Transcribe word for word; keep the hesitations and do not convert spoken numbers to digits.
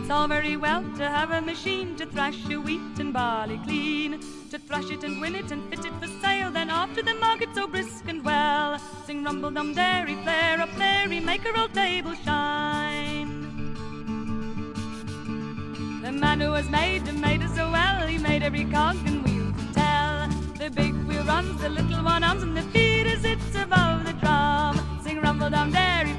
It's all very well to have a machine to thrash your wheat and barley clean, to thrash it and win it and fit it for sale, then after the market so brisk and well. Sing rumble-dum-dairy, flare up Mary, make her old table shine. The man who has made and made us so well, he made every cog and wheel to tell. The big wheel runs, the little one hums, and the feet as it's above the drum. Sing rumble-dum-dairy,